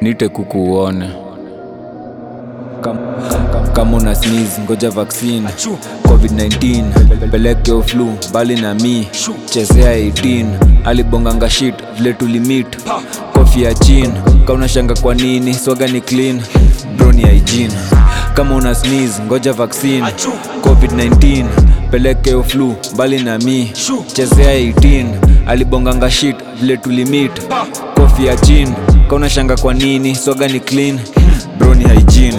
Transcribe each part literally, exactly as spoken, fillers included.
nite kukuone. Kama una sneeze ngoja vaccine. covid nineteen peleke flu bali na mi. Chezea eighteen alibonganga shit vile tulimit. Kofi ya chin kauna shanga kwa nini swaga ni clean. Bro ni hygiene. Kama una sneeze ngoja vaccine. covid nineteen peleke flu bali na mi. Chezea eighteen alibonganga shit vile tulimit. Kofi ya chin kauna shanga kwa nini swaga ni clean. Bro ni hygiene.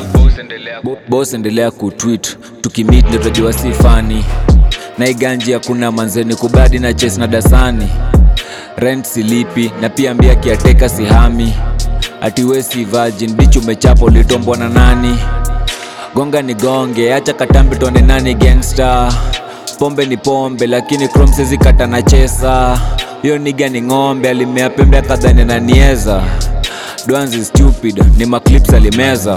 Boss endelea kutweet tukimit ndio tutajua si funny. Na iganji hakuna manzeni kubadi na chase na dasani. Rent silipi na pia ambia kiateka sihami. Ati we si virgin bitch umechapo litombwa na nani. Gonga ni gonge acha katambi tuone nani gangster. Pombe ni pombe lakini chrome sezi kata na chesa. Yo niga ni ngombe alimea pembe akadhani na nieza. Dwanzi stupid ni maclips alimeza.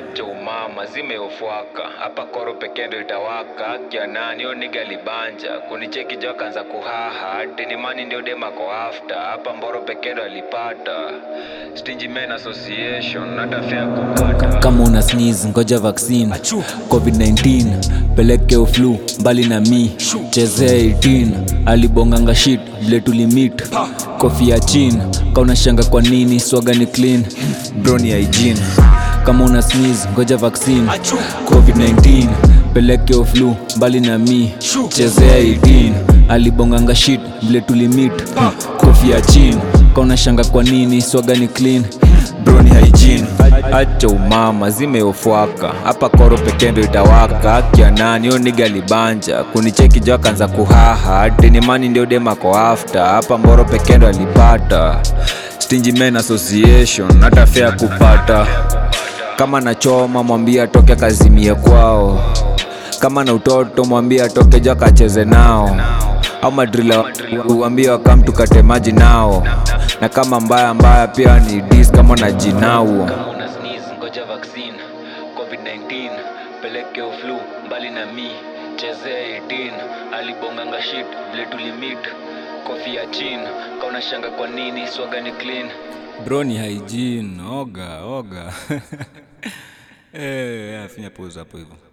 Mazime ufuaka hapa koro pekee ndo itawaka. Kia nani yo niga libanja kunicheki jo kanza kuhaha. Tini mani ndio dema ko after hapa mboro pekee ndo alipata. Stingy Men Association natafia kukata. Kama una sneeze ngoja vaccine. covid nineteen peleke flu mbali na mi. Chezea eighteen alibonganga shit vile tulimit. Kofi ya chin kauna shanga kwa nini swaga ni clean. Bro ni hygiene. Kama una sneeze ngoja vaccine. covid nineteen peleke flu mbali na mi. Chezea eighteen alibonganga shit vile tulimit. Kofi ya chin kauna shanga kwa nini swaga ni clean. Bro ni hygiene. Acha umama zimeofuaka hapa koro pekee ndo itawaka. Kia nani yo niga libanja kunicheki jo kanza kuhaha. Tini mani ndio dema ko after hapa mboro pekee ndo alipata. Stingy Men Association natafia kupata. Kama na choma mwambia toke kazimie kwao. Kama na utoto mwambia toke jo kacheze nao. Au madrila uambia wakam tukate maji nao. Na kama mbaya mbaya pia ni dis kama na jinao. Kama una sneeze ngoja vaccine. covid nineteen peleke flu mbali na mi. Chezea eighteen alibonganga shit vile tulimit. Kofi ya chin kauna shanga kwa nini swaga ni clean. Bro ni hygiene. Oga oga. Eh, afinya pause hapo hivyo.